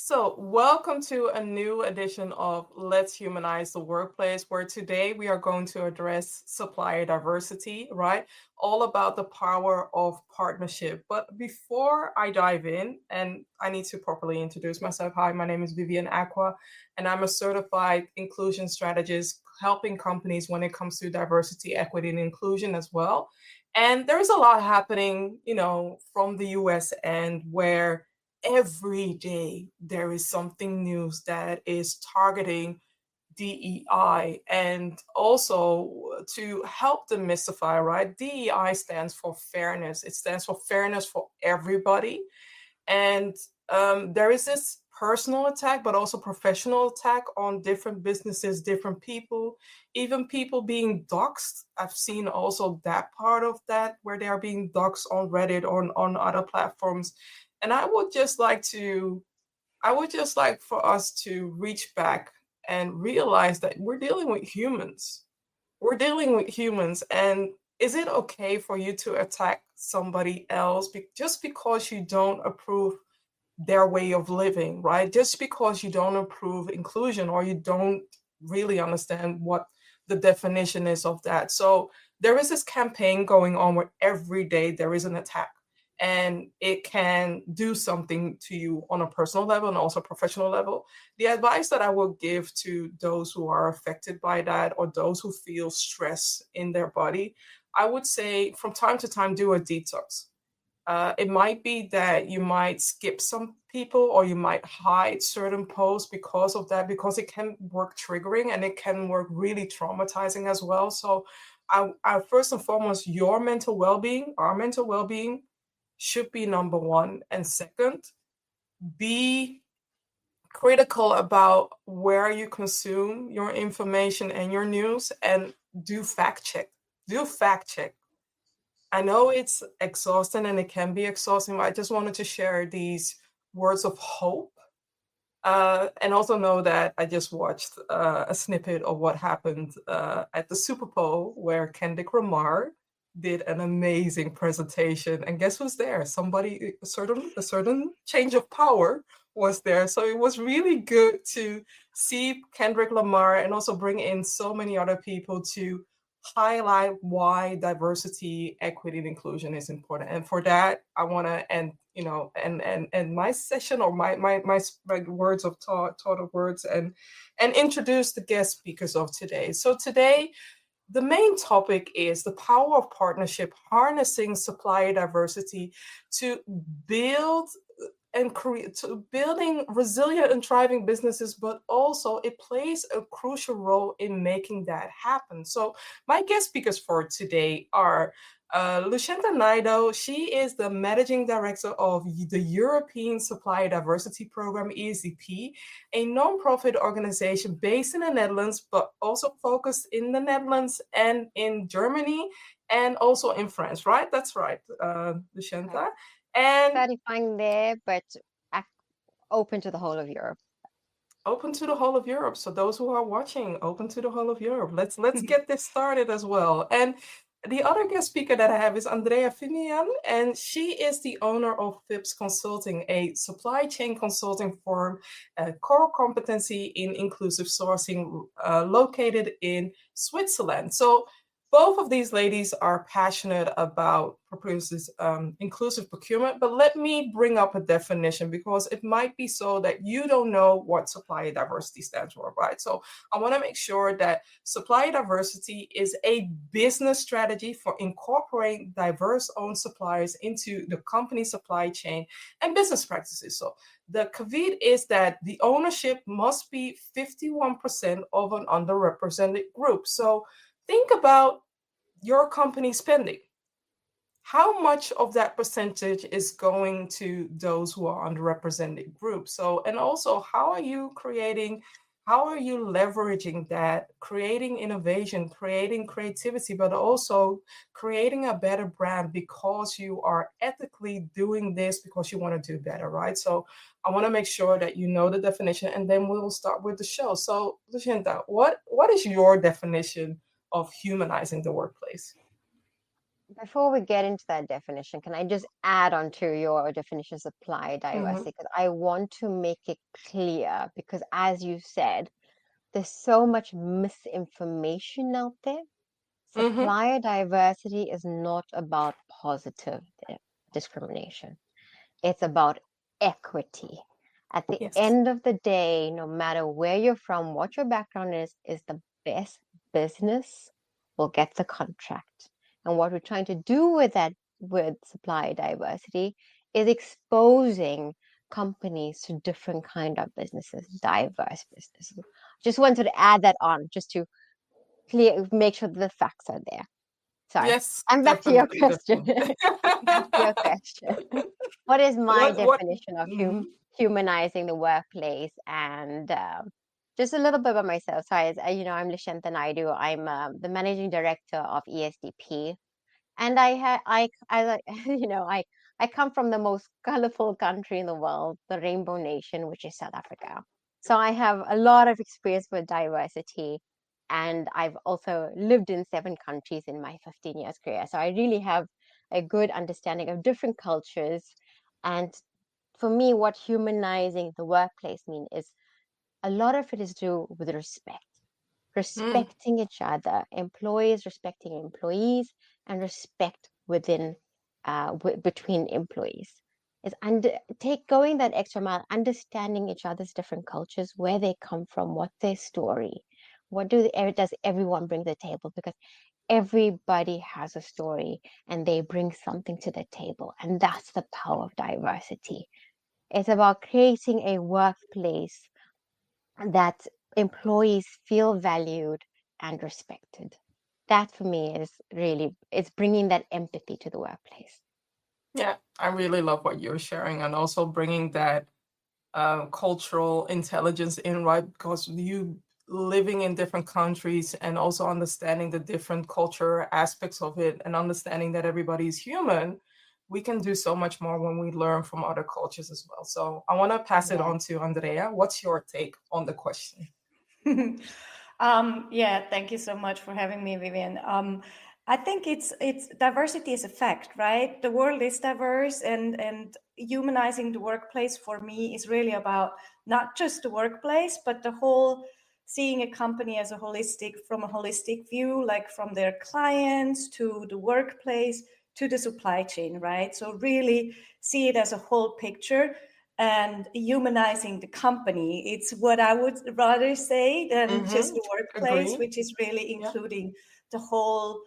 So, welcome to a new edition of Let's Humanize the Workplace, where today we are going to address supplier diversity, right? All about the power of partnership. But before I dive in, and I need to properly introduce myself. Hi, my name is Vivian Aqua, and I'm a certified inclusion strategist helping companies when it comes to diversity, equity, and inclusion as well. And there's a lot happening, from the US end where every day there is something new that is targeting DEI and also to help demystify, right? DEI stands for fairness. It stands for fairness for everybody. And there is this personal attack, but also professional attack on different businesses, different people, even people being doxxed. I've seen also that part of that where they are being doxxed on Reddit or on other platforms. And I would just like for us to reach back and realize that we're dealing with humans. We're dealing with humans. And is it okay for you to attack somebody else just because you don't approve their way of living, right? Just because you don't approve inclusion or you don't really understand what the definition is of that. So there is this campaign going on where every day there is an attack and it can do something to you on a personal level and also professional level. The advice that I will give to those who are affected by that or those who feel stress in their body, I would say from time to time do a detox. It might be that you might skip some people or you might hide certain posts because of that, because it can work triggering and it can work really traumatizing as well. So I first and foremost, your mental well-being, our mental well-being should be number one. And second, be critical about where you consume your information and your news and do fact check. Do fact check. I know it's exhausting and it can be exhausting, but I just wanted to share these words of hope. And also know that I just watched a snippet of what happened at the Super Bowl where Kendrick Lamar did an amazing presentation. And guess who's there? Somebody, a certain change of power was there. So it was really good to see Kendrick Lamar and also bring in so many other people to highlight why diversity, equity, and inclusion is important. And for that, I want to end, and my session or my words of thought of words and introduce the guest speakers of today. So today, the main topic is the power of partnership, harnessing supplier diversity to build and create to building resilient and thriving businesses, but also it plays a crucial role in making that happen. So my guest speakers for today are Lucinda Naido. She is the managing director of the European Supplier Diversity Program, ESDP, a nonprofit organization based in the Netherlands, but also focused in the Netherlands and in Germany and also in France, right? That's right, Lucinda. And Certifying there, but ac- open to the whole of Europe. open to the whole of Europe. So those who are watching, open to the whole of Europe. Let's get this started as well. And the other guest speaker that I have is Andrea Finian, and she is the owner of FIPS Consulting, a supply chain consulting firm, a core competency in inclusive sourcing, located in Switzerland. So both of these ladies are passionate about proposes inclusive procurement, but let me bring up a definition because it might be so that you don't know what supplier diversity stands for, right? So I want to make sure that supplier diversity is a business strategy for incorporating diverse owned suppliers into the company supply chain and business practices. So the caveat is that the ownership must be 51% of an underrepresented group. So think about your company spending. How much of that percentage is going to those who are underrepresented groups? So, and also, how are you leveraging that, creating innovation, creating creativity, but also creating a better brand because you are ethically doing this because you want to do better, right? So, I want to make sure that you know the definition, and then we'll start with the show. So, Lucinda, what is your definition of humanizing the workplace? Before we get into that definition, can I just add on to your definition of supply Mm-hmm. diversity? Because I want to make it clear, because as you said, there's so much misinformation out there. Mm-hmm. Supplier diversity is not about positive discrimination. It's about equity. At the Yes. end of the day, no matter where you're from, what your background is the best business will get the contract. And what we're trying to do with that, with supply diversity, is exposing companies to different kind of businesses, diverse businesses. Just wanted to add that on, just to make sure that the facts are there. Sorry. Yes, And back to your definitely, question. definitely. Back to your question. What is my What definition of mhm. humanizing the workplace? And just a little bit about myself. So, I'm Lashantha Naidu. I'm the managing director of ESDP, and I come from the most colorful country in the world, the Rainbow Nation, which is South Africa. So I have a lot of experience with diversity, and I've also lived in 7 countries in my 15 years career. So I really have a good understanding of different cultures. And for me, what humanizing the workplace mean is a lot of it is to do with respect, Mm, respecting each other, employees respecting employees, and respect within between employees. Is under take going that extra mile, understanding each other's different cultures, where they come from, what their story, does everyone bring to the table? Because everybody has a story and they bring something to the table, and that's the power of diversity. It's about creating a workplace that employees feel valued and respected. That for me is really, it's bringing that empathy to the workplace. yeah, I really love what you're sharing and also bringing that cultural intelligence in, right? Because you living in different countries and also understanding the different culture aspects of it and understanding that everybody is human, we can do so much more when we learn from other cultures as well. So I want to pass it Yeah. on to Andrea. What's your take on the question? Yeah, thank you so much for having me, Vivian. I think it's diversity is a fact, right? The world is diverse, and humanizing the workplace for me is really about not just the workplace, but the whole, seeing a company as a holistic, from a holistic view, like from their clients to the workplace to the supply chain, right? So really see it as a whole picture and humanizing the company. It's what I would rather say than just Mm-hmm. the workplace, Agree. which is really Yeah. including the whole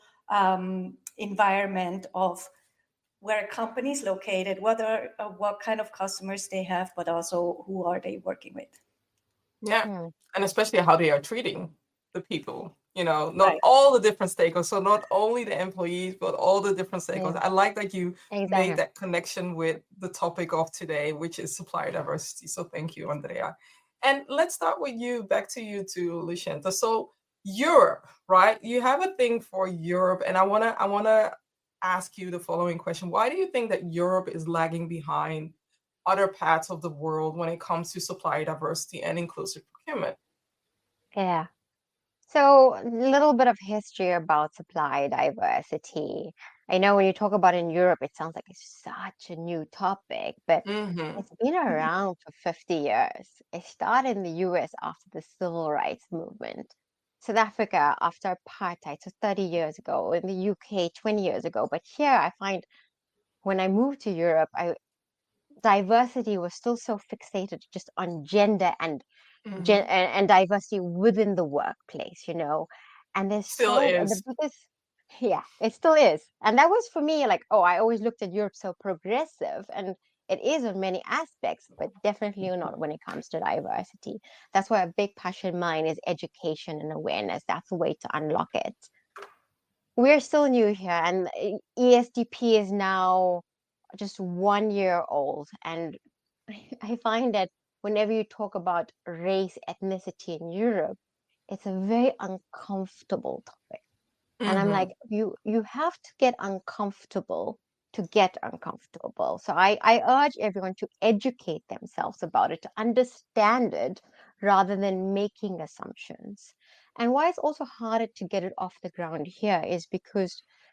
environment of where a company is located, what kind of customers they have, but also who are they working with. Yeah. Hmm. And especially how they are treating the people, not Right. all the different stakeholders. So not only the employees, but all the different stakeholders. Yeah, I like that you made exactly. that connection with the topic of today, which is supplier diversity. So thank you, Andrea. And let's start with you, back to you, to Lucinta. So Europe, right? You have a thing for Europe, and I wanna ask you the following question. Why do you think that Europe is lagging behind other parts of the world when it comes to supply diversity and inclusive procurement? Yeah. So, a little bit of history about supply diversity. I know when you talk about in Europe, it sounds like it's such a new topic, but Mm-hmm. it's been around for 50 years. It started in the US after the Civil Rights Movement. South Africa after apartheid, so 30 years ago. In the UK, 20 years ago. But here I find when I moved to Europe, diversity was still so fixated just on gender and Mm-hmm. and diversity within the workplace, and there's Still the is. biggest, yeah, it still is. And that was for me like, oh, I always looked at Europe so progressive, and it is in many aspects, but definitely not when it comes to diversity. That's why a big passion of mine is education and awareness. That's the way to unlock it. We're still new here, and ESDP is now just 1 year old. And I find that whenever you talk about race, ethnicity in Europe, it's a very uncomfortable topic. And I'm Mm-hmm. like, you have to get uncomfortable to get uncomfortable. So I urge everyone to educate themselves about it, to understand it rather than making assumptions. And why it's also harder to get it off the ground here is because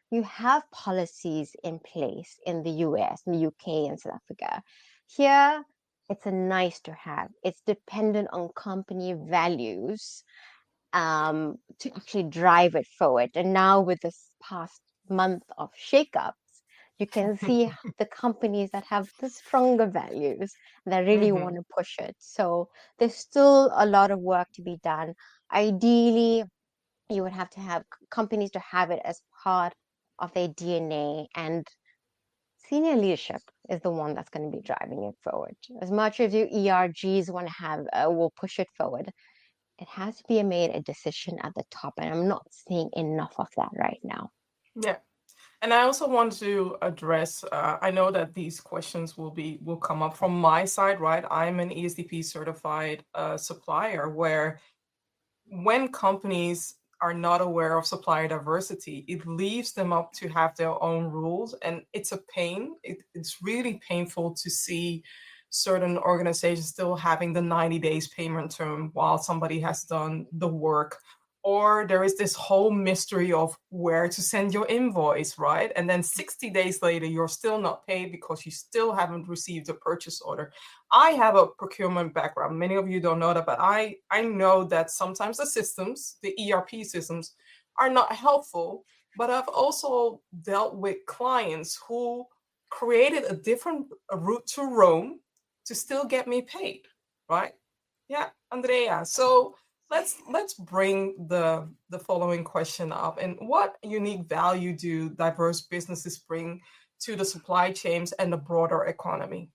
you have policies in place in the US, in the UK, and South Africa. Here, it's a nice to have. It's dependent on company values to actually drive it forward. And now, with this past month of shakeups, you can see the companies that have the stronger values that really want to push it. So there's still a lot of work to be done. Ideally, you would have to have companies to have it as part of their DNA, and senior leadership is the one that's going to be driving it forward. As much as your ERGs want to have, will push it forward, it has to be made a decision at the top, and I'm not seeing enough of that right now. Yeah. And I also want to address, I know that these questions will come up from my side, right? I'm an ESDP certified supplier, where when companies are not aware of supplier diversity, it leaves them up to have their own rules. And it's a pain. It's really painful to see certain organizations still having the 90 days payment term while somebody has done the work. Or there is this whole mystery of where to send your invoice, right? And then 60 days later, you're still not paid because you still haven't received a purchase order. I have a procurement background. Many of you don't know that, but I know that sometimes the systems, the ERP systems, are not helpful. But I've also dealt with clients who created a different route to Rome to still get me paid, right? Yeah, Andrea. So let's bring the following question up. And what unique value do diverse businesses bring to the supply chains and the broader economy?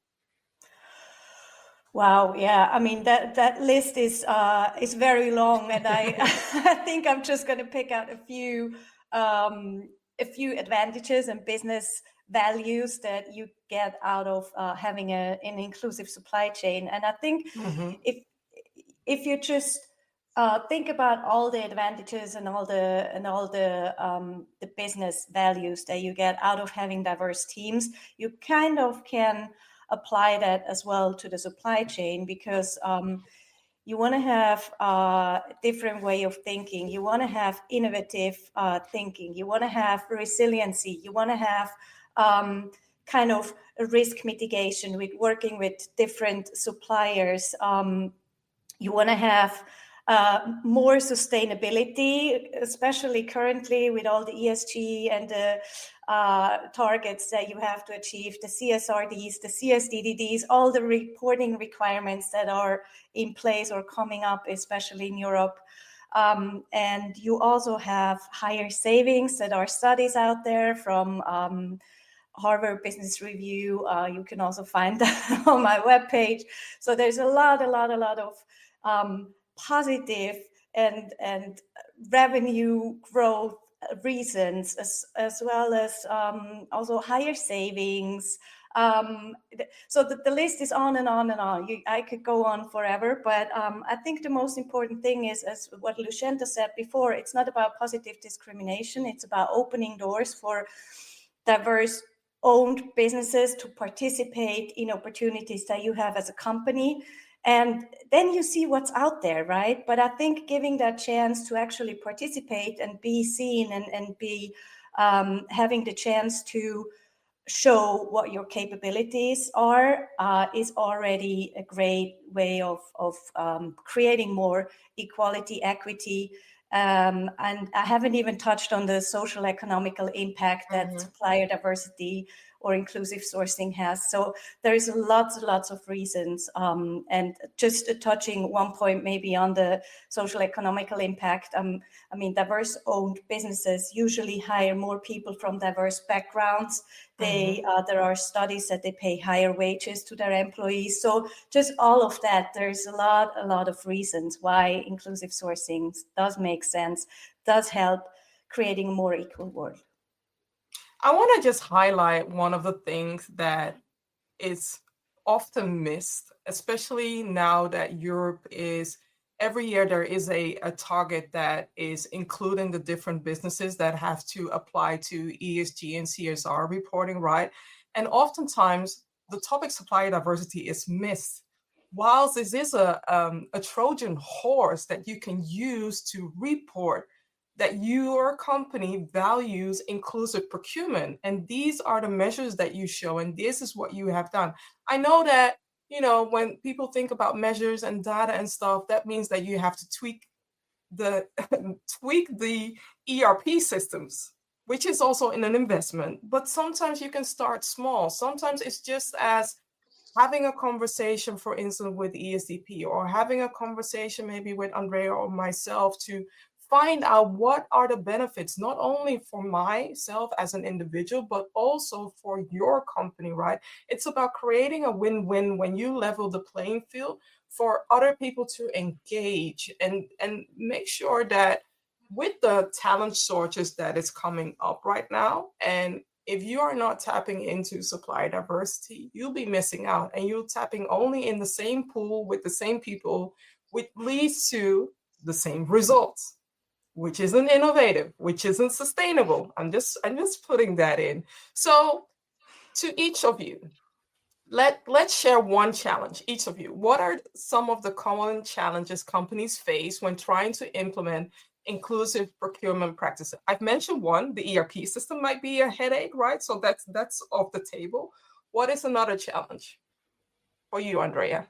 Wow, yeah. I mean that list is very long, and I I think I'm just going to pick out a few advantages and business values that you get out of having an inclusive supply chain. And I think if you just think about all the advantages and all the business values that you get out of having diverse teams, you kind of can apply that as well to the supply chain, because you want to have a different way of thinking. You want to have innovative thinking. You want to have resiliency. You want to have kind of a risk mitigation with working with different suppliers. You want to have more sustainability, especially currently with all the ESG and the targets that you have to achieve, the CSRDs, the CSDDDs, all the reporting requirements that are in place or coming up, especially in Europe. And you also have higher savings. That are studies out there from Harvard Business Review. You can also find that on my webpage. So there's a lot of positive and revenue growth reasons, as well as also higher savings. So the list is on and on and on. I could go on forever, but I think the most important thing is, as what Lucienta said before, it's not about positive discrimination. It's about opening doors for diverse owned businesses to participate in opportunities that you have as a company. And then you see what's out there, right? But I think giving that chance to actually participate and be seen and be having the chance to show what your capabilities are is already a great way of creating more equality, equity. And I haven't even touched on the social economical impact that supplier diversity or inclusive sourcing has. So there's lots of reasons. And just touching one point maybe on the social economical impact. I mean, diverse owned businesses usually hire more people from diverse backgrounds. There are studies that they pay higher wages to their employees. So just all of that, there's a lot of reasons why inclusive sourcing does make sense, does help creating a more equal world. I want to just highlight one of the things that is often missed, especially now that Europe is, every year there is a target that is including the different businesses that have to apply to ESG and CSR reporting, right? And oftentimes the topic supplier diversity is missed. Whilst this is a Trojan horse that you can use to report that your company values inclusive procurement. And these are the measures that you show, and this is what you have done. I know that, when people think about measures and data and stuff, that means that you have to tweak the ERP systems, which is also in an investment. But sometimes you can start small. Sometimes it's just as having a conversation, for instance, with ESDP, or having a conversation maybe with Andrea or myself to find out what are the benefits, not only for myself as an individual, but also for your company, right? It's about creating a win-win when you level the playing field for other people to engage and make sure that with the talent shortage that is coming up right now, and if you are not tapping into supply diversity, you'll be missing out, and you're tapping only in the same pool with the same people, which leads to the same results, which isn't innovative, which isn't sustainable. I'm just putting that in. So to each of you, let's share one challenge, each of you. What are some of the common challenges companies face when trying to implement inclusive procurement practices? I've mentioned one, the ERP system might be a headache, right? So that's off the table. What is another challenge for you, Andrea?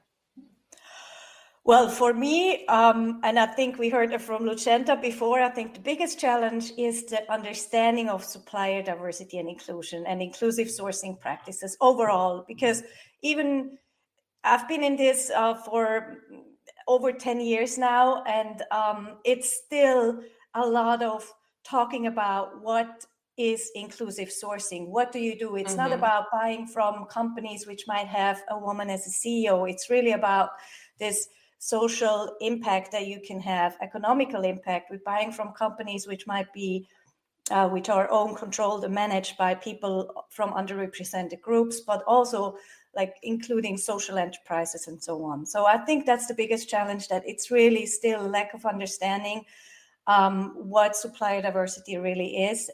Well, for me, and I think we heard it from Lucenta before, I think the biggest challenge is the understanding of supplier diversity and inclusion and inclusive sourcing practices overall, because even I've been in this for over 10 years now, and it's still a lot of talking about what is inclusive sourcing. What do you do? It's not about buying from companies which might have a woman as a CEO. It's really about this social impact that you can have, economical impact, with buying from companies which might be which are owned, controlled, and managed by people from underrepresented groups, but also like including social enterprises and so on. So I think that's the biggest challenge, that it's really still a lack of understanding what supplier diversity really is,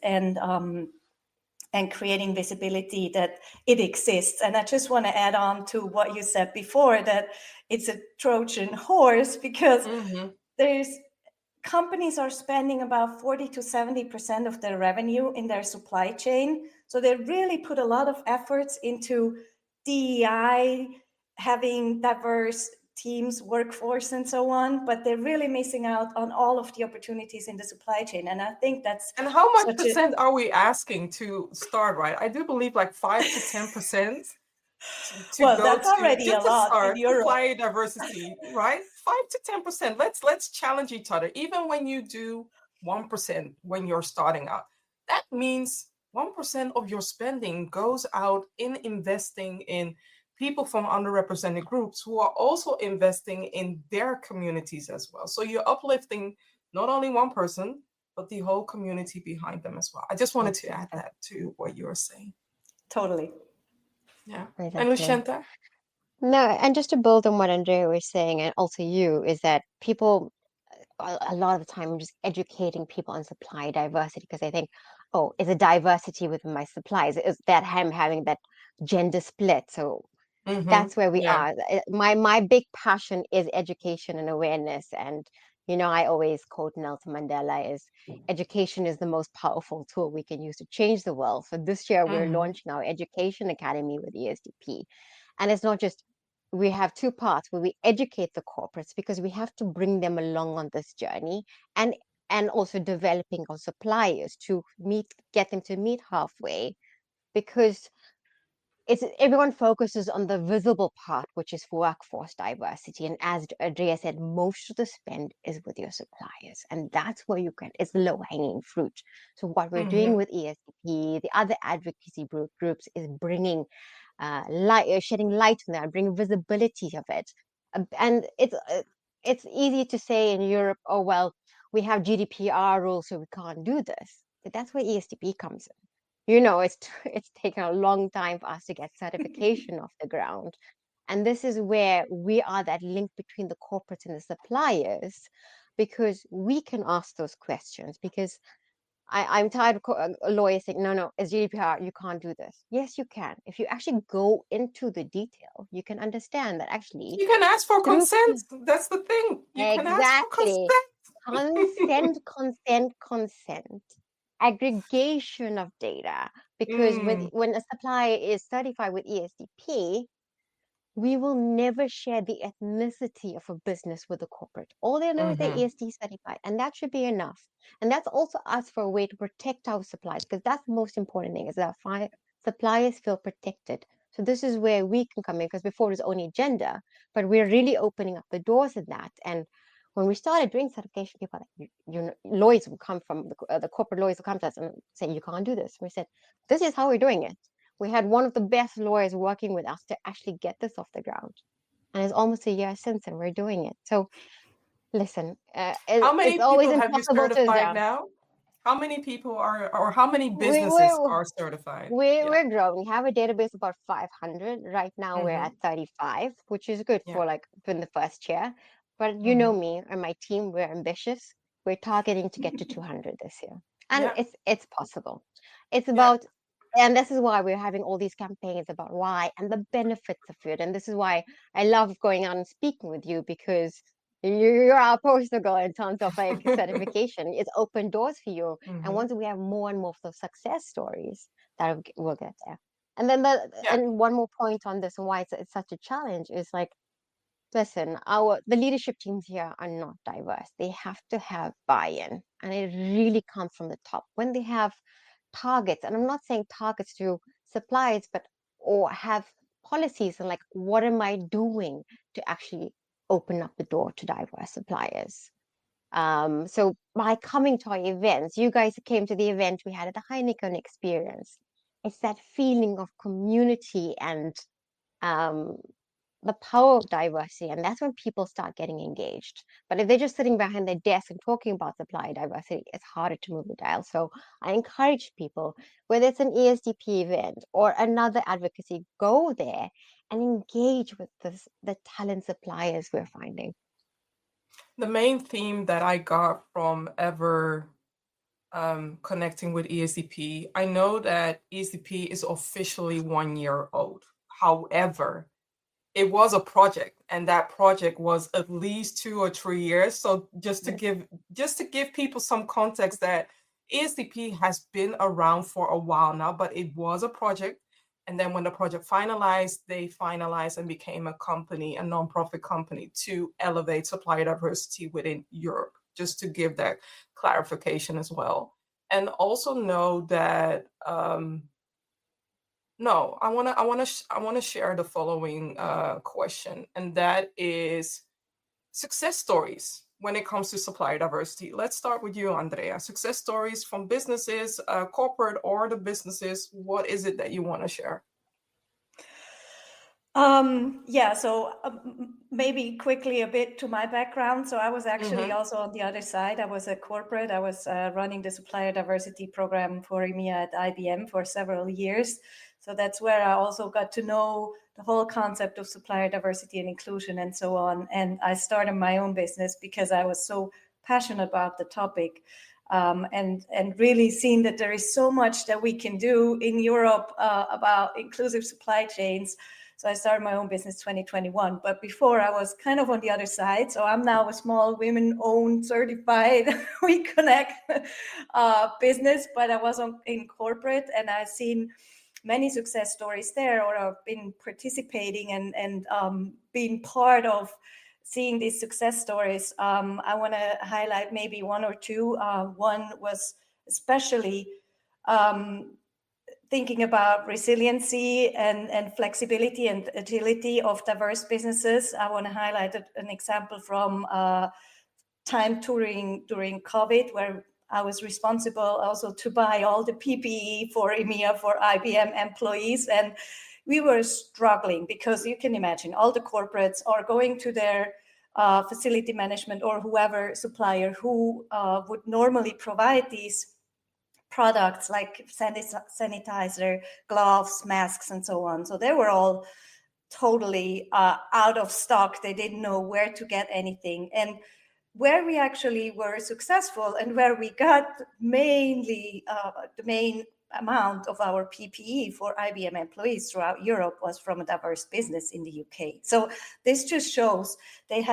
and creating visibility that it exists. And I just want to add on to what you said before, that it's a Trojan horse, because companies are spending about 40 to 70% of their revenue in their supply chain. So they really put a lot of efforts into DEI, having diverse teams, workforce, and so on, but they're really missing out on all of the opportunities in the supply chain. And I think that's... And how much percent are we asking to start, right? I do believe like 5 to 10% well, that's already a lot start in Europe. Supply diversity, right? 5 to 10%. Let's challenge each other. Even when you do 1% when you're starting out, that means 1% of your spending goes out in investing in people from underrepresented groups who are also investing in their communities as well. So you're uplifting not only one person, but the whole community behind them as well. I just wanted to add that to what you were saying. Totally. Yeah. Exactly. And Lucenta? No, and just to build on what Andrea was saying, and also you, is that people, a lot of the time, I'm just educating people on supply diversity, because they think, oh, is it diversity within my supplies? Is that I'm having that gender split? So that's where we are. My big passion is education and awareness. And, I always quote Nelson Mandela is, education is the most powerful tool we can use to change the world. So this year we're launching our Education Academy with ESDP. And it's not just, we have two parts where we educate the corporates, because we have to bring them along on this journey, and also developing our suppliers to get them to meet halfway, because everyone focuses on the visible part, which is workforce diversity. And as Andrea said, most of the spend is with your suppliers, and that's where it's low-hanging fruit. So what we're doing with ESDP, the other advocacy groups, is bringing shedding light on that, bringing visibility of it. And it's easy to say in Europe, oh, well, we have GDPR rules, so we can't do this. But that's where ESDP comes in. It's taken a long time for us to get certification off the ground. And this is where we are that link between the corporates and the suppliers, because we can ask those questions. Because I'm tired of lawyers saying, no, it's GDPR, you can't do this. Yes, you can. If you actually go into the detail, you can understand that actually... You can ask for consent. That's the thing. You can ask for consent. consent, aggregation of data. Because Mm, when a supplier is certified with ESDP, we will never share the ethnicity of a business with a corporate. All they know is they're mhm, ESD certified, and that should be enough. And that's also us for a way to protect our suppliers, because that's the most important thing is that suppliers feel protected. So this is where we can come in, because before it was only gender, but we're really opening up the doors in that. And when we started doing certification, people like, lawyers will come from the corporate lawyers will come to us and say, you can't do this. And we said, this is how we're doing it. We had one of the best lawyers working with us to actually get this off the ground. And it's almost a year since, and we're doing it. So listen, how it's many always people have you impossible to, certified yeah. now? How many people are, or how many We, businesses we're, are certified? Yeah. we're growing. We have a database of about 500. Right now we're Mm-hmm. at 35, which is good Yeah. for like in the first year. But you know Mm-hmm. me and my team, we're ambitious. We're targeting to get to 200 this year. And Yeah. it's possible. It's Yeah. about, and this is why we're having all these campaigns about why and the benefits of it. And this is why I love going out and speaking with you, because you're our poster girl in terms of like certification. It's open doors for you. And Mm-hmm. once we have more and more of those success stories, that we'll get there. And then Yeah. and one more point on this and why it's such a challenge is like, listen, the leadership teams here are not diverse. They have to have buy-in, and it really comes from the top. When they have targets, and I'm not saying targets to suppliers, but or have policies and like, what am I doing to actually open up the door to diverse suppliers? So by coming to our events, you guys came to the event we had at the Heineken experience. It's that feeling of community and um, the power of diversity, and that's when people start getting engaged. But if they're just sitting behind their desk and talking about supplier diversity, it's harder to move the dial. So I encourage people, whether it's an ESDP event or another advocacy, go there and engage with the talent suppliers we're finding. The main theme that I got from ever connecting with ESDP, I know that ESDP is officially 1 year old. However, it was a project, and that project was at least 2 or 3 years. So just to give people some context, that ESDP has been around for a while now, but it was a project. And then when the project finalized, they finalized and became a company, a nonprofit company, to elevate supplier diversity within Europe, just to give that clarification as well. And also know that no, I wanna share the following question, and that is success stories when it comes to supplier diversity. Let's start with you, Andrea. Success stories from businesses, corporate or the businesses. What is it that you want to share? Yeah, so maybe quickly a bit to my background. So I was actually Mm-hmm. also on the other side. I was a corporate. I was running the supplier diversity program for EMEA at IBM for several years. So that's where I also got to know the whole concept of supplier diversity and inclusion and so on. And I started my own business because I was so passionate about the topic. And really seeing that there is so much that we can do in Europe about inclusive supply chains. So I started my own business 2021. But before I was kind of on the other side. So I'm now a small women-owned certified We Connect business, but I was in corporate, and I've seen many success stories there, or I've been participating and being part of seeing these success stories. I want to highlight maybe one or two. One was especially thinking about resiliency and flexibility and agility of diverse businesses. I want to highlight an example from time during COVID, where I was responsible also to buy all the PPE for EMEA for IBM employees. And we were struggling because you can imagine all the corporates are going to their facility management or whoever supplier who would normally provide these products like sanitizer, gloves, masks, and so on. So they were all totally out of stock. They didn't know where to get anything. And where we actually were successful and where we got mainly the main amount of our PPE for IBM employees throughout Europe was from a diverse business in the UK. So this just shows they have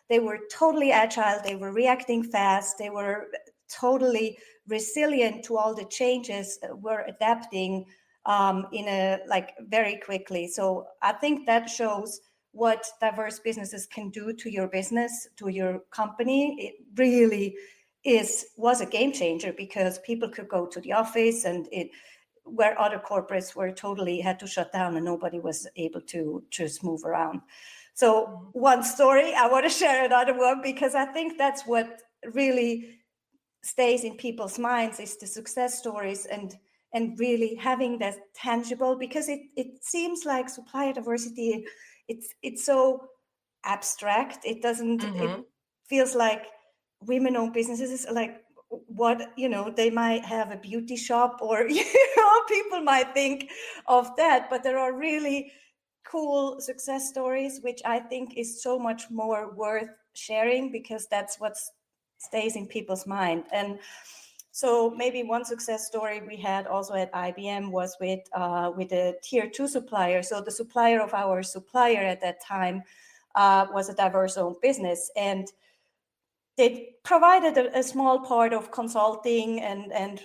they were totally agile, they were reacting fast, they were totally resilient to all the changes, were adapting in a like very quickly. So I think that shows what diverse businesses can do to your business, to your company. It really was a game changer, because people could go to the office, and where other corporates were totally had to shut down and nobody was able to just move around. So one story, I want to share another one, because I think that's what really stays in people's minds, is the success stories, and really having that tangible, because it seems like supplier diversity, it's so abstract. It doesn't, it feels like women-owned businesses, like what, they might have a beauty shop, or people might think of that, but there are really cool success stories, which I think is so much more worth sharing, because that's what stays in people's mind. And so maybe one success story we had also at IBM was with a tier 2 supplier. So the supplier of our supplier at that time was a diverse-owned business, and they provided a small part of consulting and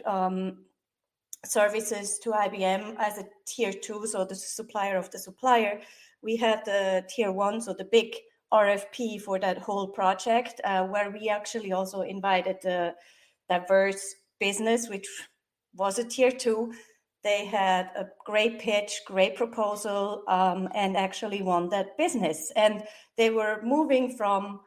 services to IBM as a tier 2, so the supplier of the supplier. We had the tier 1, so the big RFP for that whole project, where we actually also invited the diverse business, which was a tier 2. They had a great pitch, great proposal, and actually won that business. And they were moving from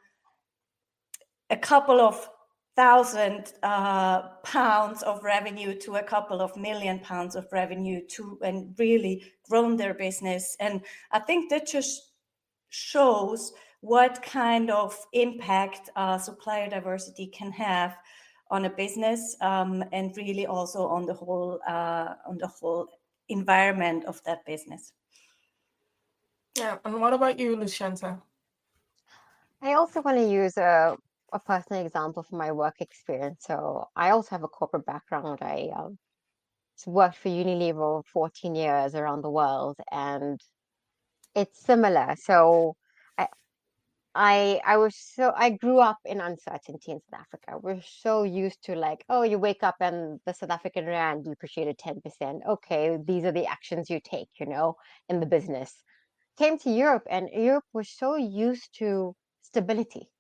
a couple of thousand pounds of revenue to a couple of million pounds of revenue, and really grown their business. And I think that just shows what kind of impact supplier diversity can have on a business, and really also on the whole environment of that business. Yeah, and what about you, Lucienta? I also want to use a personal example from my work experience. So I also have a corporate background. I worked for Unilever 14 years around the world, and it's similar. So I grew up in uncertainty in South Africa. We're so used to, like, oh, you wake up and the South African rand depreciated 10%. Okay, these are the actions you take, in the business. Came to Europe, and Europe was so used to stability,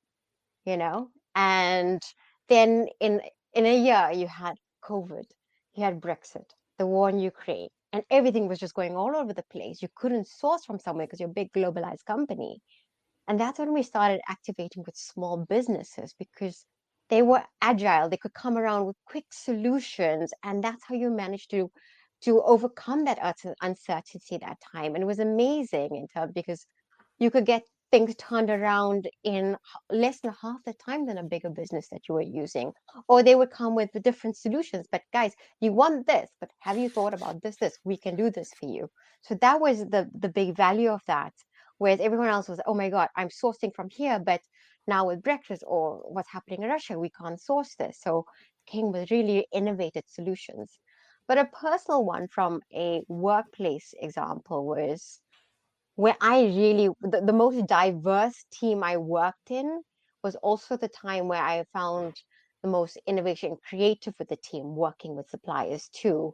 and then in a year you had COVID, you had Brexit, the war in Ukraine, and everything was just going all over the place. You couldn't source from somewhere because you're a big globalized company. And that's when we started activating with small businesses, because they were agile. They could come around with quick solutions. And that's how you managed to overcome that uncertainty that time. And it was amazing in terms, because you could get things turned around in less than half the time than a bigger business that you were using. Or they would come with the different solutions. But guys, you want this, but have you thought about this? We can do this for you. So that was the big value of that. Whereas everyone else was, oh my God, I'm sourcing from here, but now with Brexit or what's happening in Russia, we can't source this. So came with really innovative solutions. But a personal one from a workplace example was where the most diverse team I worked in was also the time where I found the most innovation and creative with the team, working with suppliers too.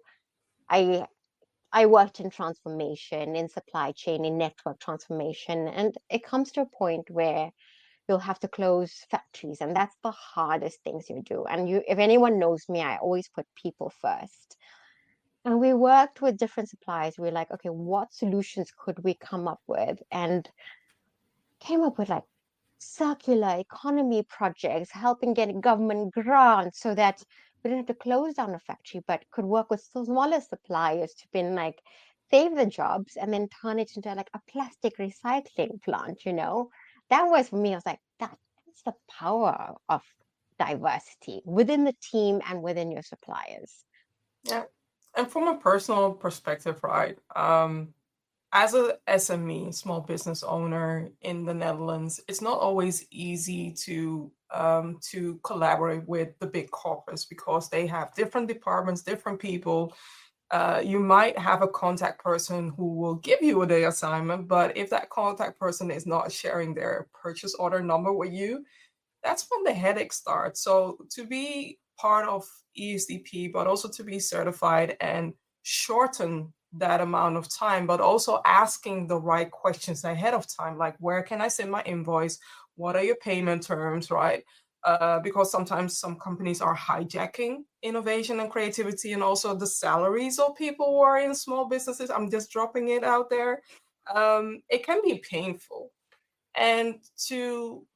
I worked in transformation, in supply chain, in network transformation, and it comes to a point where you'll have to close factories, and that's the hardest things you do. And if anyone knows me, I always put people first. And we worked with different suppliers. We were like, okay, what solutions could we come up with? And came up with like circular economy projects, helping get government grants so that we didn't have to close down a factory, but could work with smaller suppliers to been like save the jobs and then turn it into like a plastic recycling plant, That was for me, I was like, that's the power of diversity within the team and within your suppliers. Yeah. And from a personal perspective, right? As a SME, small business owner in the Netherlands, it's not always easy to collaborate with the big corporates, because they have different departments, different people, You might have a contact person who will give you the assignment, but if that contact person is not sharing their purchase order number with you, that's when the headache starts. So to be part of ESDP, but also to be certified and shorten that amount of time, but also asking the right questions ahead of time, like where can I send my invoice? What are your payment terms, right? Because sometimes some companies are hijacking innovation and creativity and also the salaries of people who are in small businesses. I'm just dropping it out there. It can be painful. And to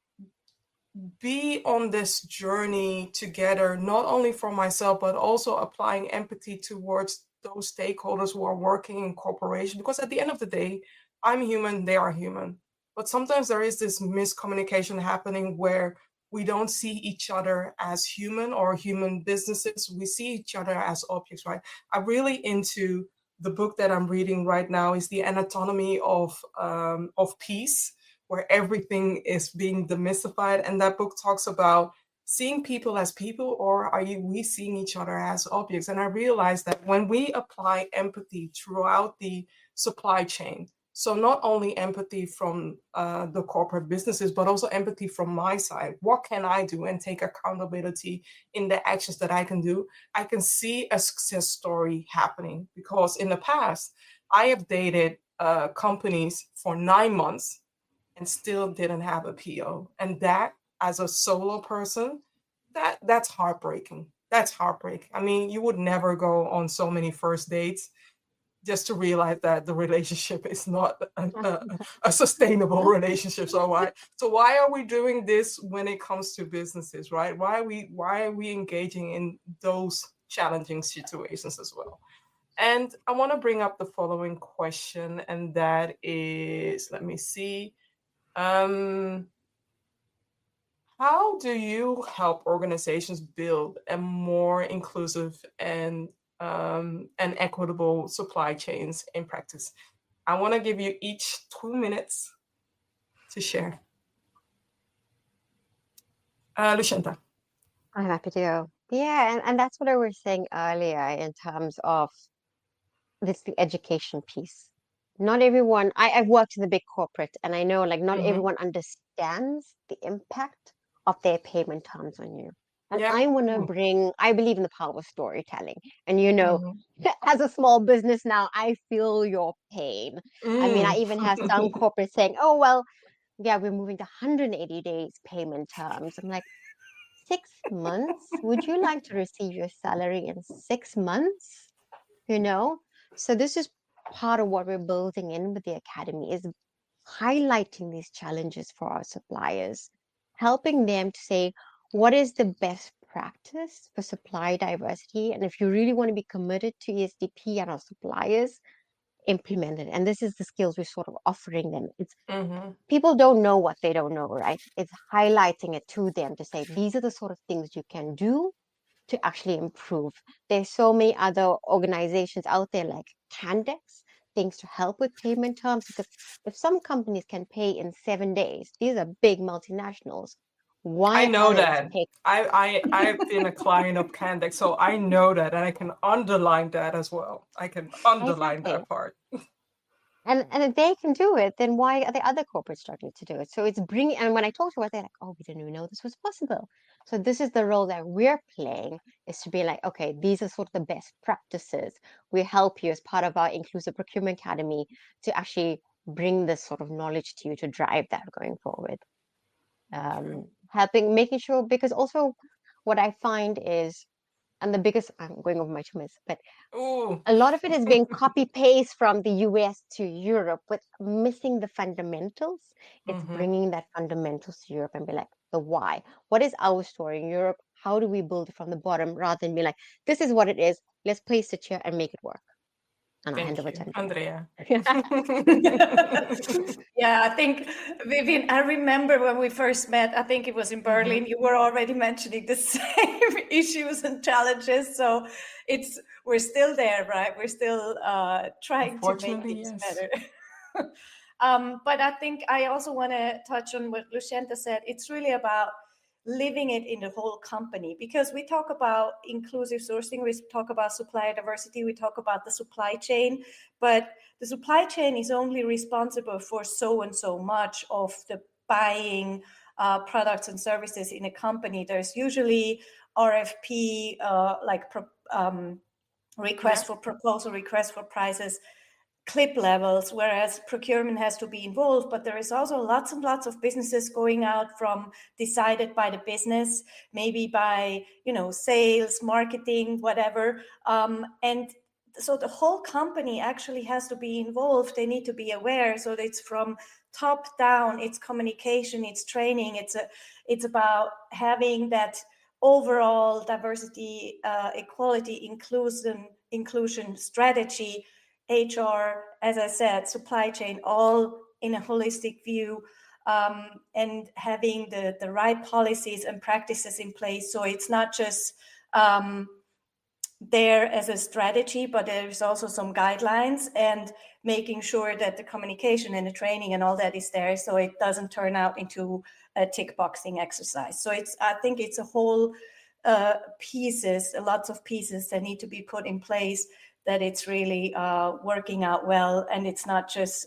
be on this journey together, not only for myself, but also applying empathy towards those stakeholders who are working in corporations. Because at the end of the day, I'm human, they are human. But sometimes there is this miscommunication happening where we don't see each other as human or human businesses. We see each other as objects, right? I'm really into the book that I'm reading right now is The Anatomy of Peace, where everything is being demystified. And that book talks about seeing people as people, or are we seeing each other as objects? And I realized that when we apply empathy throughout the supply chain, so not only empathy from the corporate businesses, but also empathy from my side. What can I do and take accountability in the actions that I can do? I can see a success story happening, because in the past, I have dated companies for 9 months and still didn't have a PO. And that, as a solo person, that's heartbreaking. That's heartbreaking. I mean, you would never go on so many first dates just to realize that the relationship is not a sustainable relationship. So why are we doing this when it comes to businesses, right? Why are we engaging in those challenging situations as well? And I want to bring up the following question, and that is, let me see. How do you help organizations build a more inclusive and equitable supply chains in practice? I want to give you each 2 minutes to share. Lucinta. I'm happy to go. Yeah, and that's what I was saying earlier in terms of this the education piece. Not everyone, I've worked in the big corporate and I know like not everyone understands the impact of their payment terms on you. And I want to bring, I believe in the power of storytelling. And you know, as a small business now, I feel your pain. I mean, I even have some corporates saying, oh, well, yeah, we're moving to 180 days payment terms. I'm like, 6 months? Would you like to receive your salary in 6 months? You know? So this is part of what we're building in with the academy is highlighting these challenges for our suppliers, helping them to say, what is the best practice for supply diversity? And if you really want to be committed to ESDP and our suppliers, implement it. And this is the skills we're sort of offering them. It's people don't know what they don't know, right? It's highlighting it to them to say, these are the sort of things you can do to actually improve. There's so many other organizations out there like Candex, things to help with payment terms. Because if some companies can pay in 7 days, these are big multinationals. Why I know that. I've been a client of Candex, so I know that, and I can underline that as well. I can underline that part. And if they can do it, then why are the other corporates struggling to do it? So it's bringing, and when I talk to them, they're like, oh, we didn't even know this was possible. So this is the role that we're playing, is to be like, okay, these are sort of the best practices. We help you as part of our Inclusive Procurement Academy to actually bring this sort of knowledge to you to drive that going forward. Making sure, because also what I find is, and the biggest, I'm going over my 2 minutes, but a lot of it is being copy paste from the US to Europe with missing the fundamentals. It's bringing that fundamentals to Europe and be like, the why. What is our story in Europe? How do we build it from the bottom rather than be like, this is what it is. Let's place it here and make it work. And I hand over to Andrea. Yeah, I think, Vivian, I remember when we first met, I think it was in Berlin, you were already mentioning the same issues and challenges. So we're still there, right? We're still trying to make things better. But I think I also want to touch on what Lucinta said. It's really about living it in the whole company, because we talk about inclusive sourcing, we talk about supplier diversity, we talk about the supply chain, but the supply chain is only responsible for so and so much of the buying products and services in a company. There's usually RFP, request for proposal, request for prices, clip levels, whereas procurement has to be involved. But there is also lots and lots of businesses going out from decided by the business, maybe by, sales, marketing, whatever. And so the whole company actually has to be involved. They need to be aware. So it's from top down, it's communication, it's training, it's about having that overall diversity, equality, inclusion strategy, HR, as I said, supply chain, all in a holistic view, and having the right policies and practices in place. So it's not just there as a strategy, but there's also some guidelines, and making sure that the communication and the training and all that is there, so it doesn't turn out into a tick boxing exercise. So I think it's a whole lots of pieces that need to be put in place, that it's really working out well, and it's not just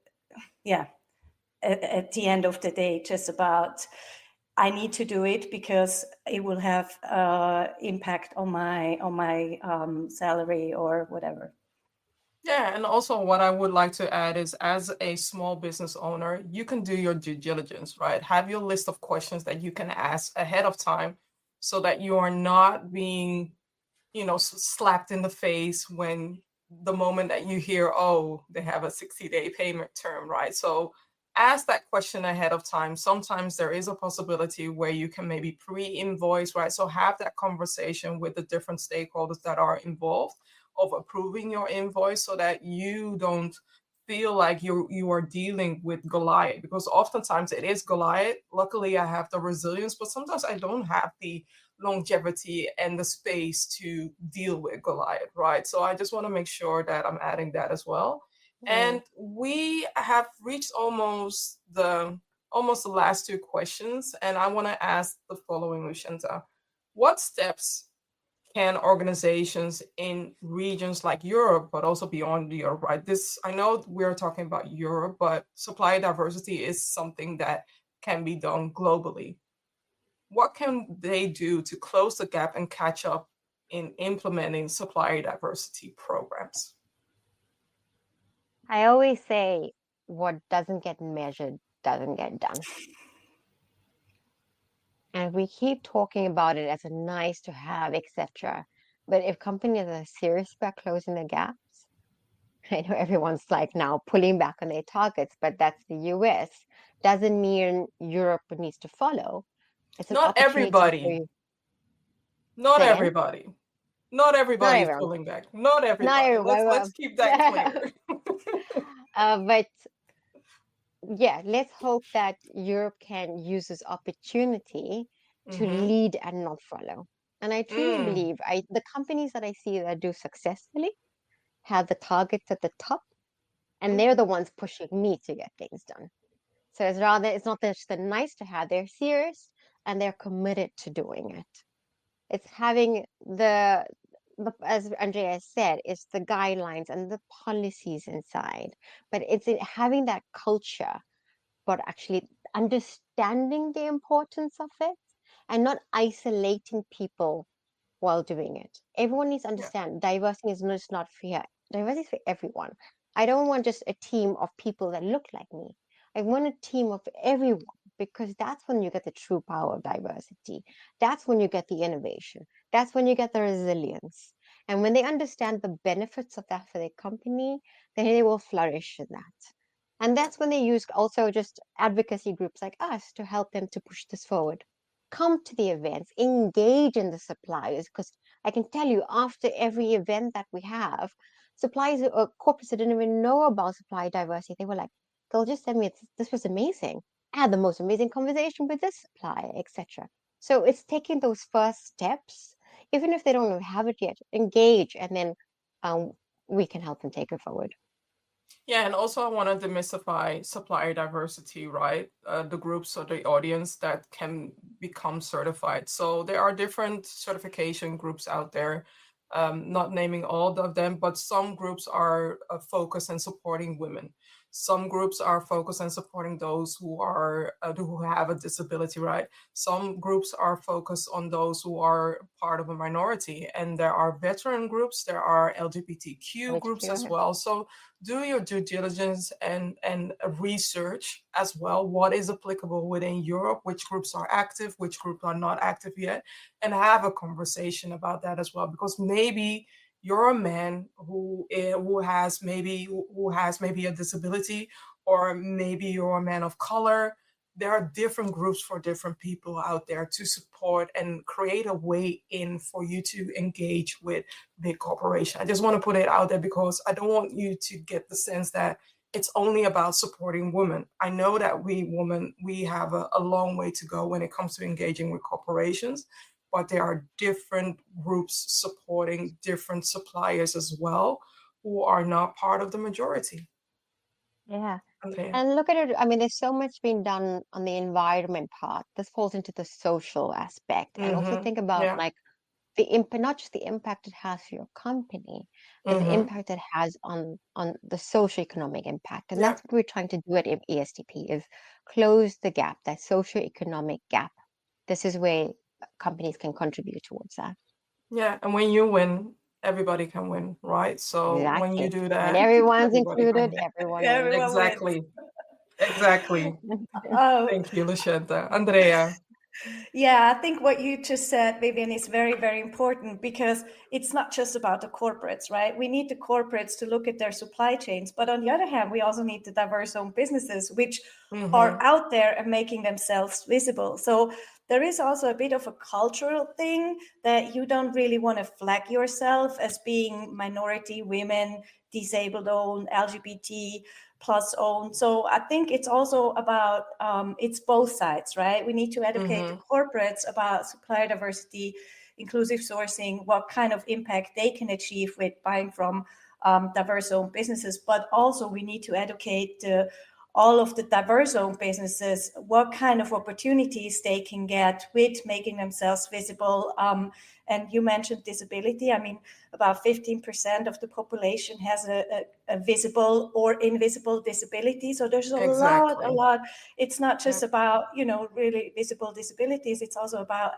at the end of the day just about I need to do it because it will have impact on my salary or whatever. Yeah, and also what I would like to add is, as a small business owner, you can do your due diligence, right? Have your list of questions that you can ask ahead of time, so that you are not being, slapped in the face when the moment that you hear, oh, they have a 60-day payment term, right? So ask that question ahead of time. Sometimes there is a possibility where you can maybe pre-invoice, right? So have that conversation with the different stakeholders that are involved of approving your invoice, so that you don't feel like you are dealing with Goliath, because oftentimes it is Goliath. Luckily, I have the resilience, but sometimes I don't have the longevity and the space to deal with Goliath, right? So I just want to make sure that I'm adding that as well. And we have reached almost the last two questions, and I want to ask the following, Lucinda. What steps can organizations in regions like Europe, but also beyond Europe, right? I know we're talking about Europe, but supplier diversity is something that can be done globally. What can they do to close the gap and catch up in implementing supplier diversity programs? I always say, what doesn't get measured doesn't get done. And we keep talking about it as a nice to have, etc. But if companies are serious about closing the gaps, I know everyone's like now pulling back on their targets, but that's the US. Doesn't mean Europe needs to follow. It's an Not opportunity everybody. for you. Not Say again? everybody. Not everybody is everyone. pulling back. Not Not everybody. everyone. Let's keep that clear. But yeah, let's hope that Europe can use this opportunity to lead and not follow. And I truly believe the companies that I see that do successfully have the targets at the top, and they're the ones pushing me to get things done. So it's not just the nice to have, they're serious and they're committed to doing it. It's having the as Andrea said, it's the guidelines and the policies inside, but it's having that culture, but actually understanding the importance of it and not isolating people while doing it. Everyone needs to understand diversity is just not for diversity is for everyone. I don't want just a team of people that look like me. I want a team of everyone, because that's when you get the true power of diversity. That's when you get the innovation. That's when you get the resilience. And when they understand the benefits of that for their company, then they will flourish in that. And that's when they use also just advocacy groups like us to help them to push this forward. Come to the events, engage in the suppliers, because I can tell you after every event that we have, suppliers or corporates that didn't even know about supply diversity, they were like, they'll just send me, this was amazing. I had the most amazing conversation with this supplier, etc. So it's taking those first steps, even if they don't have it yet, engage, and then we can help them take it forward. Yeah, and also I want to demystify supplier diversity, right? The groups or the audience that can become certified. So there are different certification groups out there. Not naming all of them, but some groups are focused on supporting women. Some groups are focused on supporting those who have a disability, right? Some groups are focused on those who are part of a minority, and there are veteran groups, there are LGBTQ groups as LGBTQ. well. So do your due diligence and research as well what is applicable within Europe, which groups are active, which groups are not active yet, and have a conversation about that as well. Because maybe you're a man who has maybe a disability, or maybe you're a man of color. There are different groups for different people out there to support and create a way in for you to engage with big corporation. I just want to put it out there because I don't want you to get the sense that it's only about supporting women. I know that we women, we have a long way to go when it comes to engaging with corporations, but there are different groups supporting different suppliers as well who are not part of the majority. Yeah. Andrea. And look at it, I mean, there's so much being done on the environment part. This falls into the social aspect. And also Mm-hmm. think about Yeah. like the impact, not just the impact it has for your company, but the Mm-hmm. impact it has on the socioeconomic impact. And Yeah. that's what we're trying to do at ESDP, is close the gap, that socioeconomic gap. This is where companies can contribute towards that. Yeah. And when you win, everybody can win, right? So when you Exactly. do When that, everyone's everybody can included, win. everyone wins. Everyone wins. Exactly. Exactly. Oh, Thank you, Lucienta. Andrea. yeah, I think what you just said, Vivian, is very, very important, because it's not just about the corporates, right? We need the corporates to look at their supply chains. But on the other hand, we also need the diverse owned businesses, which are Mm-hmm. out there and making themselves visible. So there is also a bit of a cultural thing that you don't really want to flag yourself as being minority, women, disabled owned, LGBT plus owned. So I think it's also about, it's both sides, right? We need to educate the Mm-hmm. corporates about supplier diversity, inclusive sourcing, what kind of impact they can achieve with buying from diverse owned businesses. But also we need to educate all of the diverse owned businesses what kind of opportunities they can get with making themselves visible. And you mentioned disability. I mean, about 15% of the population has a visible or invisible disability. So there's a Exactly. lot. It's not Yeah. just about, really visible disabilities. It's also about,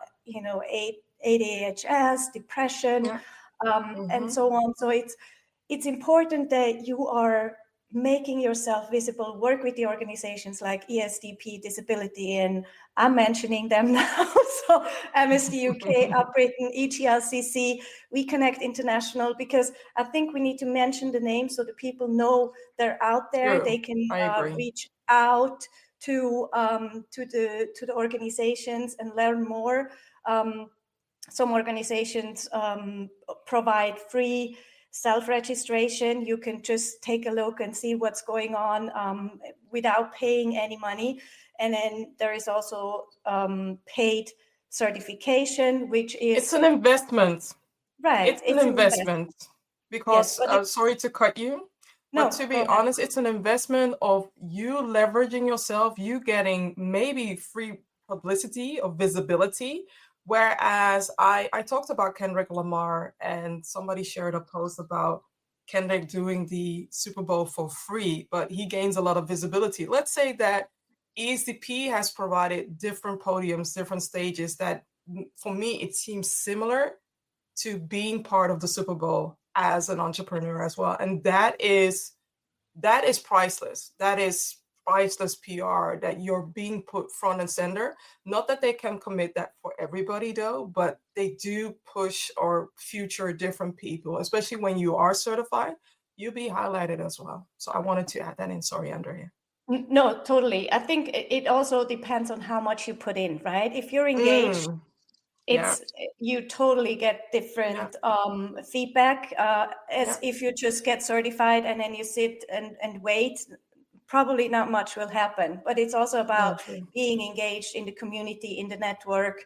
ADHS, depression, Yeah. and Mm-hmm. so on. So it's important that you are making yourself visible, work with the organizations like ESDP Disability, and I'm mentioning them now. So Amnesty UK, Upwritten, ETLCC, We Connect International, because I think we need to mention the names so the people know they're out there. True. They can I agree. reach out to the organizations and learn more. Some organizations provide free self-registration. You can just take a look and see what's going on without paying any money. And then there is also paid certification, which It's is an investment. right. It's an It's an investment. investment Yes, because, but it's sorry to cut you, but no, to go be ahead. honest, it's an investment of you leveraging yourself, you getting maybe free publicity or visibility. Whereas I talked about Kendrick Lamar, and somebody shared a post about Kendrick doing the Super Bowl for free, but he gains a lot of visibility. Let's say that ESDP has provided different podiums, different stages that, for me, it seems similar to being part of the Super Bowl as an entrepreneur as well. And that is priceless. That is priceless PR, that you're being put front and center. Not that they can commit that for everybody though, but they do push or future different people, especially when you are certified, you'll be highlighted as well. So I wanted to add that in. Sorry, Andrea. No, totally. I think it also depends on how much you put in, right? If you're engaged, Yeah. you totally get Yeah. different feedback as Yeah. if you just get certified and then you sit and wait. Probably not much will happen, but it's also Yeah. about True. being engaged in the community, in the network,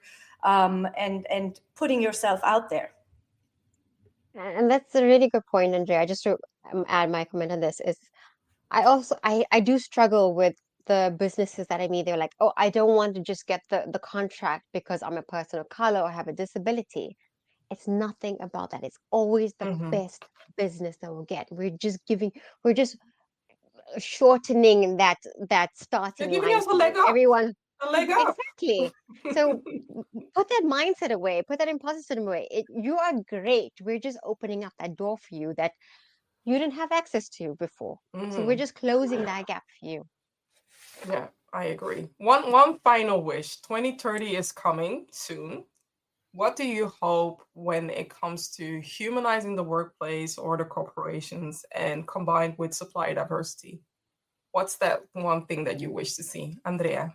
and putting yourself out there. And that's a really good point, Andrea. Just to add my comment on this is I do struggle with the businesses that I meet. They're like, oh, I don't want to just get the contract because I'm a person of color or have a disability. It's nothing about that. It's always the Hmm. best business that we'll get. We're just shortening that They're starting giving line us a for leg you. up, Everyone, a leg up. exactly. So put that mindset away, put that imposter syndrome away. You are great. We're just opening up that door for you that you didn't have access to before. So we're Hmm. just closing that gap for you. Yeah, I agree. One final wish. 2030 is coming soon. What do you hope when it comes to humanizing the workplace or the corporations and combined with supply diversity? What's that one thing that you wish to see, Andrea?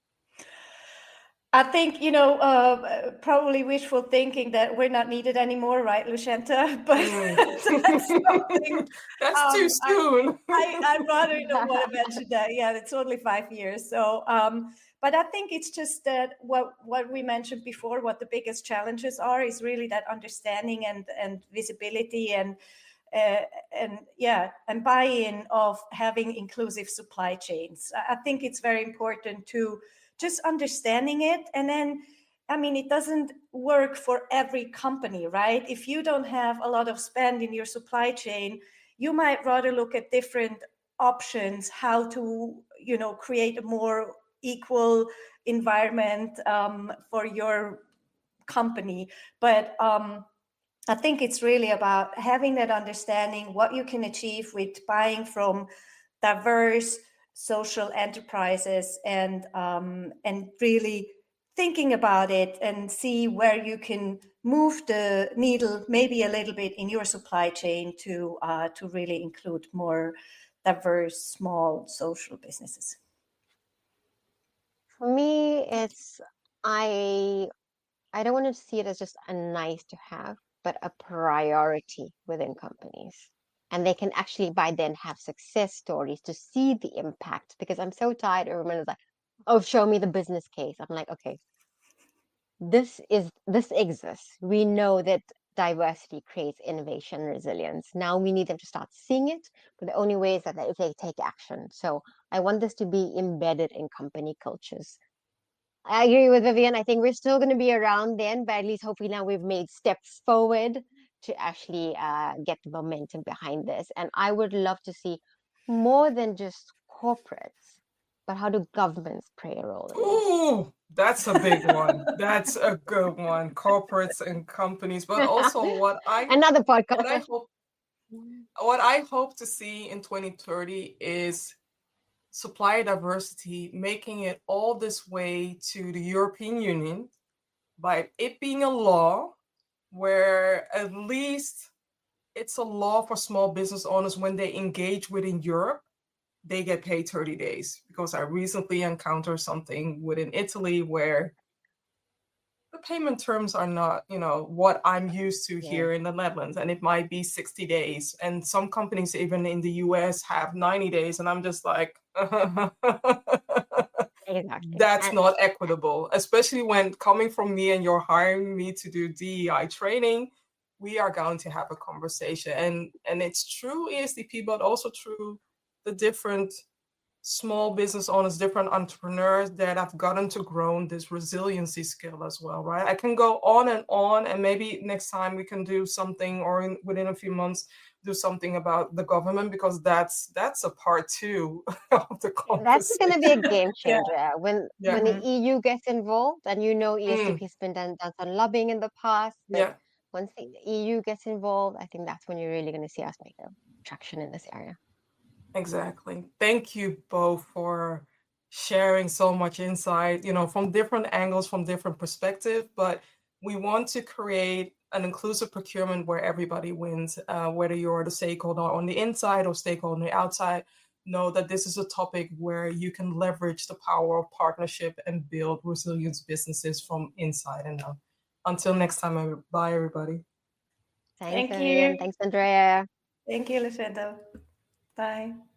I think, probably wishful thinking that we're not needed anymore, right, Lucinta? But that's something That's too I, soon. I'd rather don't want to mention that. Yeah, it's only 5 years. So, but I think it's just that what we mentioned before, what the biggest challenges are, is really that understanding and visibility and buy-in of having inclusive supply chains. I think it's very important to just understanding it. And then, I mean, it doesn't work for every company, right? If you don't have a lot of spend in your supply chain, you might rather look at different options, how to, create a more equal environment for your company. But I think it's really about having that understanding what you can achieve with buying from diverse social enterprises and really thinking about it and see where you can move the needle maybe a little bit in your supply chain to really include more diverse small social businesses. For me, it's I I don't want to see it as just a nice to have, but a priority within companies. And they can actually by then have success stories to see the impact. Because I'm so tired of everyone is like, oh, show me the business case. I'm like, okay, this exists. We know that diversity creates innovation and resilience. Now we need them to start seeing it, but the only way is that if they take action. So I want this to be embedded in company cultures. I agree with Vivian. I think we're still going to be around then, but at least hopefully now we've made steps forward to actually get the momentum behind this. And I would love to see more than just corporates, but how do governments play a role in this? Ooh, that's a big one. That's a good one. Corporates and companies, but also Another what I podcast. hope what I hope to see in 2030 is supplier diversity, making it all this way to the European Union by it being a law where at least it's a law for small business owners when they engage within Europe, they get paid 30 days. Because I recently encountered something within Italy where the payment terms are not, what I'm used to Yeah, here in the Netherlands, and it might be 60 days. And some companies, even in the US, have 90 days. And I'm just like, exactly. that's And not equitable, especially when coming from me and you're hiring me to do DEI training. We are going to have a conversation. And it's true ESDP, but also true the different small business owners, different entrepreneurs that have gotten to grow this resiliency skill as well, right? I can go on, and maybe next time we can do something, or within a few months, do something about the government, because that's a part two of the that's going conversation. to be a game Yeah. changer Yeah. when the Mhm. EU gets involved, and ESDP Mm. has been done some lobbying in the past, but Yeah, once the EU gets involved, I think that's when you're really going to see us make a traction in this area. exactly. Thank you both for sharing so much insight, from different angles, from different perspectives. But we want to create an inclusive procurement where everybody wins, whether you're the stakeholder on the inside or stakeholder on the outside. Know that this is a topic where you can leverage the power of partnership and build resilience businesses from inside and out. Until next time, bye, everybody. Thanks, Thank Vivian. you. Thanks, Andrea. Thank you, Lucinta. Bye.